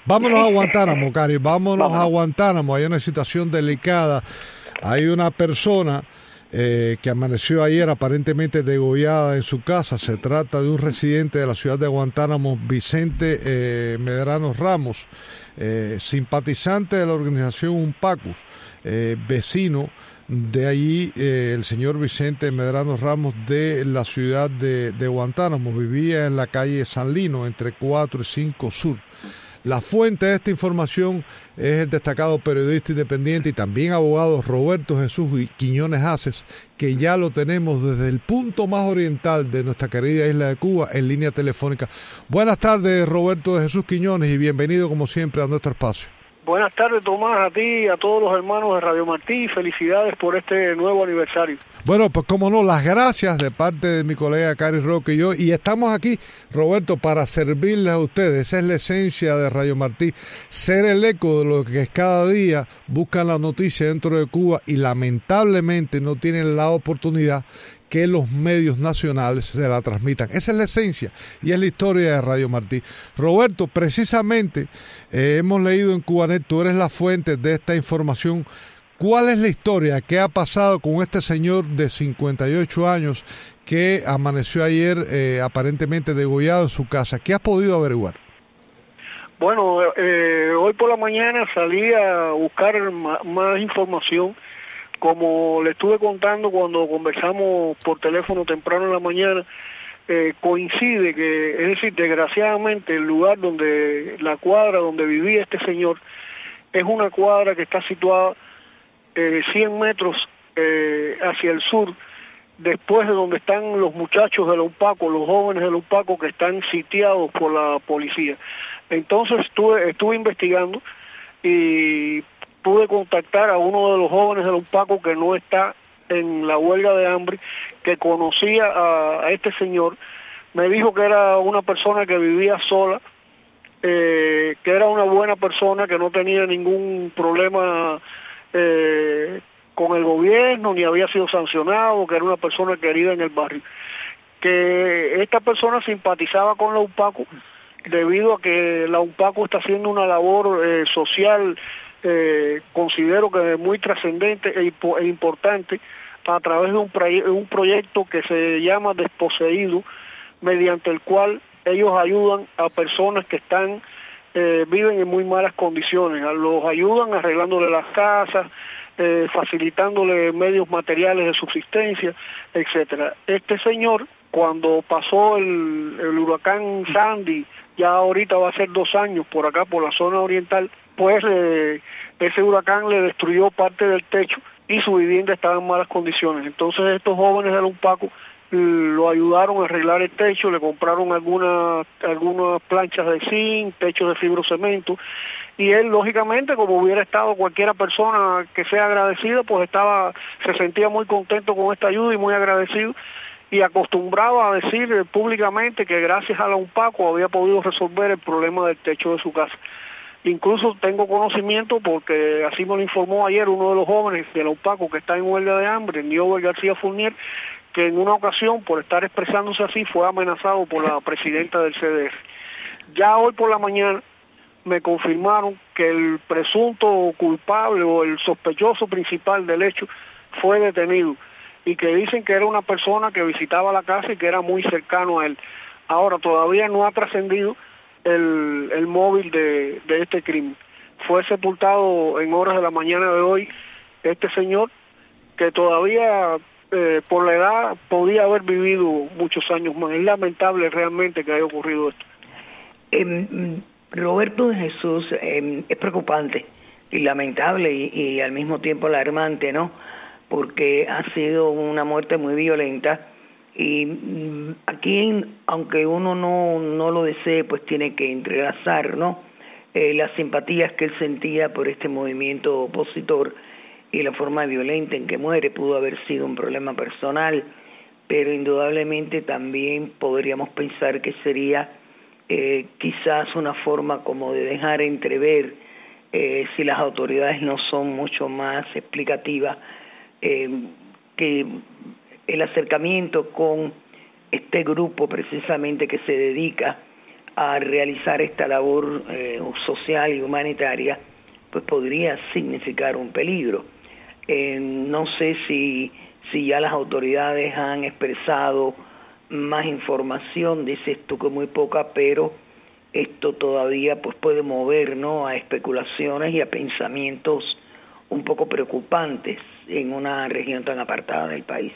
Vámonos a Guantánamo, Cari, vámonos a Vámonos. Guantánamo. Hay una situación delicada. Hay una persona que amaneció ayer aparentemente degollada en su casa. Se trata de un residente de la ciudad de Guantánamo, Vicente Medrano Ramos, simpatizante de la organización UNPACUS, vecino de allí, el señor Vicente Medrano Ramos de la ciudad de Guantánamo. Vivía en la calle San Lino, entre 4 y 5 Sur. La fuente de esta información es el destacado periodista independiente y también abogado Roberto Jesús Quiñones Aces, que ya lo tenemos desde el punto más oriental de nuestra querida isla de Cuba en línea telefónica. Buenas tardes, Roberto Jesús Quiñones, y bienvenido como siempre a nuestro espacio. Buenas tardes, Tomás, a ti y a todos los hermanos de Radio Martí. Felicidades por este nuevo aniversario. Bueno, pues como no, las gracias de parte de mi colega Cari Roque y yo. Y estamos aquí, Roberto, para servirles a ustedes. Esa es la esencia de Radio Martí, ser el eco de lo que cada día buscan la noticia dentro de Cuba y lamentablemente no tienen la oportunidad que los medios nacionales se la transmitan. Esa es la esencia y es la historia de Radio Martí. Roberto, precisamente hemos leído en Cubanet, tú eres la fuente de esta información. ¿Cuál es la historia? ¿Qué ha pasado con este señor de 58 años que amaneció ayer aparentemente degollado en su casa? ¿Qué has podido averiguar? Bueno, hoy por la mañana salí a buscar más información. Como le estuve contando cuando conversamos por teléfono temprano en la mañana, coincide que, es decir, desgraciadamente el lugar donde, la cuadra donde vivía este señor, es una cuadra que está situada 100 metros hacia el sur, después de donde están los muchachos de la UNPACO, los jóvenes de la UNPACO que están sitiados por la policía. Entonces estuve investigando y pude contactar a uno de los jóvenes de la UNPACO que no está en la huelga de hambre, que conocía a este señor. Me dijo que era una persona que vivía sola, que era una buena persona, que no tenía ningún problema con el gobierno, ni había sido sancionado, que era una persona querida en el barrio. Que esta persona simpatizaba con la UNPACO debido a que la UNPACO está haciendo una labor social, considero que muy trascendente e importante, a través de un proyecto que se llama Desposeído, mediante el cual ellos ayudan a personas que viven en muy malas condiciones, los ayudan arreglándole las casas, facilitándole medios materiales de subsistencia, etcétera. Este señor, cuando pasó el huracán Sandy, ya ahorita va a ser 2 años por acá, por la zona oriental, pues ese huracán le destruyó parte del techo y su vivienda estaba en malas condiciones. Entonces estos jóvenes del UNPACO lo ayudaron a arreglar el techo, le compraron algunas planchas de zinc, techos de fibrocemento, y él, lógicamente, como hubiera estado cualquiera persona que sea agradecida, pues se sentía muy contento con esta ayuda y muy agradecido, y acostumbraba a decir públicamente que gracias a la UNPACO había podido resolver el problema del techo de su casa. Incluso tengo conocimiento, porque así me lo informó ayer uno de los jóvenes de la UNPACO que está en huelga de hambre, Niober García Fournier, que en una ocasión, por estar expresándose así, fue amenazado por la presidenta del CDR. Ya hoy por la mañana me confirmaron que el presunto culpable o el sospechoso principal del hecho fue detenido, y que dicen que era una persona que visitaba la casa y que era muy cercano a él. Ahora, todavía no ha trascendido el móvil de este crimen. Fue sepultado en horas de la mañana de hoy este señor, que todavía por la edad podía haber vivido muchos años más. Es lamentable realmente que haya ocurrido esto. Roberto de Jesús, es preocupante y lamentable y al mismo tiempo alarmante, ¿no? Porque ha sido una muerte muy violenta y aquí, aunque uno no lo desee, pues tiene que entrelazar, ¿no? Las simpatías que él sentía por este movimiento opositor y la forma violenta en que muere. Pudo haber sido un problema personal, pero indudablemente también podríamos pensar que sería quizás una forma como de dejar entrever, si las autoridades no son mucho más explicativas, que el acercamiento con este grupo precisamente que se dedica a realizar esta labor social y humanitaria, pues podría significar un peligro. No sé si ya las autoridades han expresado más información, dices tú que muy poca, pero esto todavía pues puede mover, ¿no?, a especulaciones y a pensamientos un poco preocupantes en una región tan apartada del país.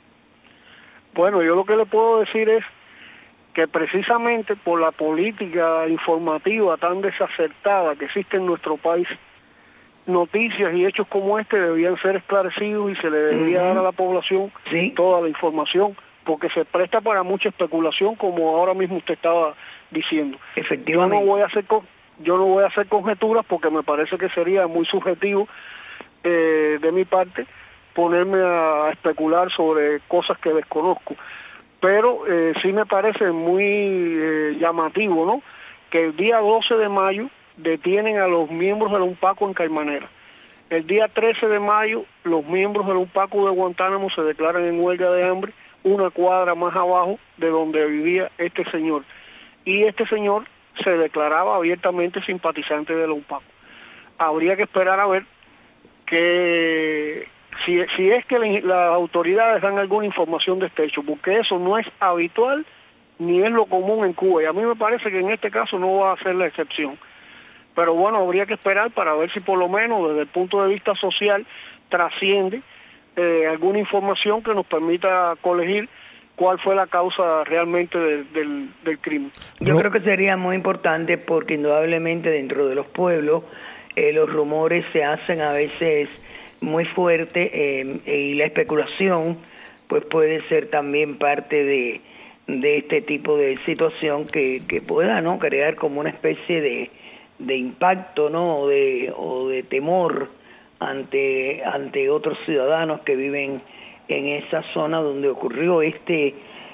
Bueno, yo lo que le puedo decir es que precisamente por la política informativa tan desacertada que existe en nuestro país, noticias y hechos como este debían ser esclarecidos y se le debería dar a la población toda la información, porque se presta para mucha especulación, como ahora mismo usted estaba diciendo. Efectivamente. Yo no voy a hacer conjeturas porque me parece que sería muy subjetivo de mi parte ponerme a especular sobre cosas que desconozco, pero sí me parece muy llamativo, ¿no?, que el día 12 de mayo detienen a los miembros de la UNPACO en Caimanera. El día 13 de mayo los miembros de la UNPACO de Guantánamo se declaran en huelga de hambre una cuadra más abajo de donde vivía este señor, y este señor se declaraba abiertamente simpatizante de la UNPACO. Habría que esperar a ver que si es que las autoridades dan alguna información de este hecho, porque eso no es habitual ni es lo común en Cuba, y a mí me parece que en este caso no va a ser la excepción. Pero bueno, habría que esperar para ver si por lo menos desde el punto de vista social trasciende alguna información que nos permita colegir cuál fue la causa realmente del crimen. Yo creo que sería muy importante porque indudablemente dentro de los pueblos los rumores se hacen a veces muy fuertes y la especulación pues puede ser también parte de este tipo de situación que pueda, ¿no?, crear como una especie de impacto, ¿no?, o de temor ante otros ciudadanos que viven en esa zona donde ocurrió este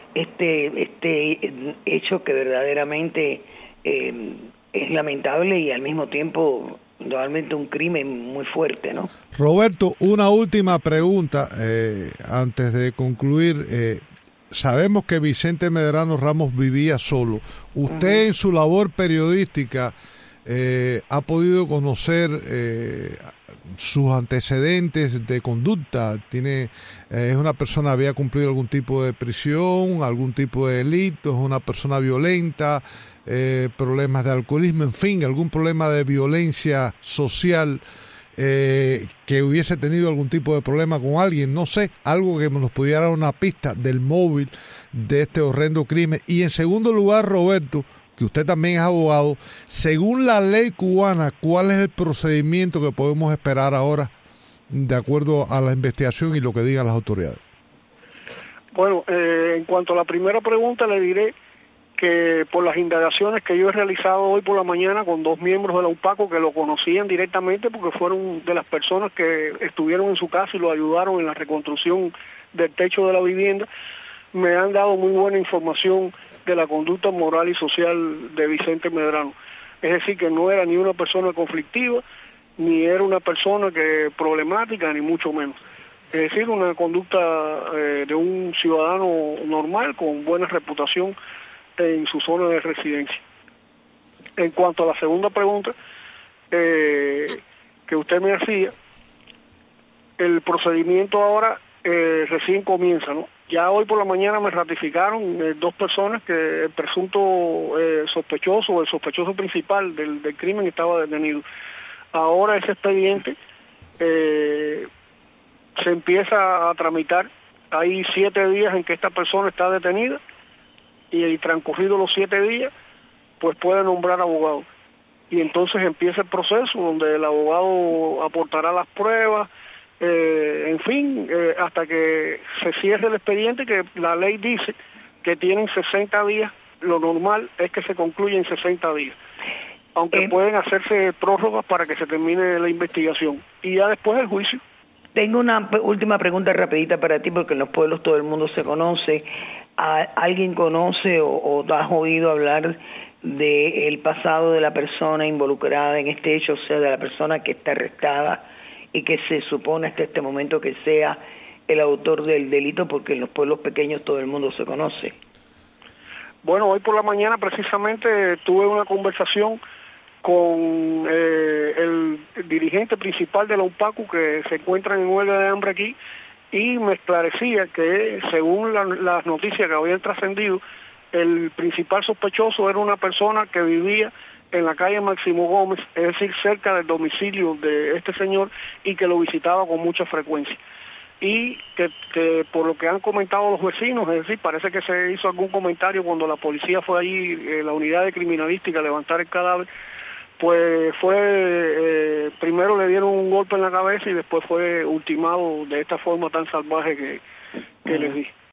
hecho que verdaderamente es lamentable y al mismo tiempo realmente un crimen muy fuerte, ¿no? Roberto, una última pregunta antes de concluir. Sabemos que Vicente Medrano Ramos vivía solo. Usted en su labor periodística ha podido conocer sus antecedentes de conducta. Es una persona, había cumplido algún tipo de prisión, algún tipo de delito, es una persona violenta, problemas de alcoholismo, en fin, algún problema de violencia social, que hubiese tenido algún tipo de problema con alguien, no sé, algo que nos pudiera dar una pista del móvil de este horrendo crimen. Y en segundo lugar, Roberto, que usted también es abogado, según la ley cubana, ¿cuál es el procedimiento que podemos esperar ahora de acuerdo a la investigación y lo que digan las autoridades? Bueno, en cuanto a la primera pregunta, le diré que por las indagaciones que yo he realizado hoy por la mañana con dos miembros de la UNPACO que lo conocían directamente porque fueron de las personas que estuvieron en su casa y lo ayudaron en la reconstrucción del techo de la vivienda, me han dado muy buena información de la conducta moral y social de Vicente Medrano. Es decir, que no era ni una persona conflictiva, ni era una persona problemática, ni mucho menos. Es decir, una conducta de un ciudadano normal, con buena reputación en su zona de residencia. En cuanto a la segunda pregunta que usted me hacía, el procedimiento ahora recién comienza, ¿no? Ya hoy por la mañana me ratificaron dos personas que el presunto sospechoso, el sospechoso principal del crimen estaba detenido. Ahora ese expediente se empieza a tramitar. Hay 7 días en que esta persona está detenida y transcurridos los 7 días, pues puede nombrar abogado. Y entonces empieza el proceso donde el abogado aportará las pruebas, en fin, hasta que se cierre el expediente, que la ley dice que tienen 60 días, lo normal es que se concluya en 60 días, aunque pueden hacerse prórrogas para que se termine la investigación, y ya después el juicio. Tengo una última pregunta rapidita para ti, porque en los pueblos todo el mundo se conoce. ¿Alguien conoce o has oído hablar del pasado de la persona involucrada en este hecho, o sea, de la persona que está arrestada y que se supone hasta este momento que sea el autor del delito, porque en los pueblos pequeños todo el mundo se conoce? Bueno, hoy por la mañana precisamente tuve una conversación con el dirigente principal de la UNPACU, que se encuentra en huelga de hambre aquí, y me esclarecía que según las noticias que habían trascendido, el principal sospechoso era una persona que vivía en la calle Máximo Gómez, es decir, cerca del domicilio de este señor, y que lo visitaba con mucha frecuencia. Y que por lo que han comentado los vecinos, es decir, parece que se hizo algún comentario cuando la policía fue allí, la unidad de criminalística, a levantar el cadáver, pues primero le dieron un golpe en la cabeza y después fue ultimado de esta forma tan salvaje que les di.